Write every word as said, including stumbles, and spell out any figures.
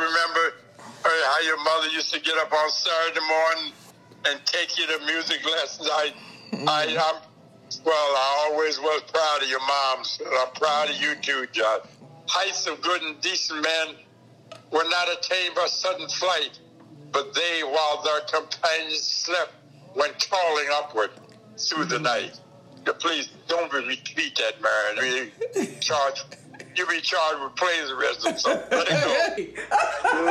remember uh, how your mother used to get up on Saturday morning and take you to music lessons. I, I, I'm, well, I always was proud of your mom, so I'm proud of you too, John. Heights of good and decent men were not attained by sudden flight, but they, while their companions slept, went crawling upward through the night. Please don't repeat that, man. You be charged, you be charged with plagiarism, so let it go.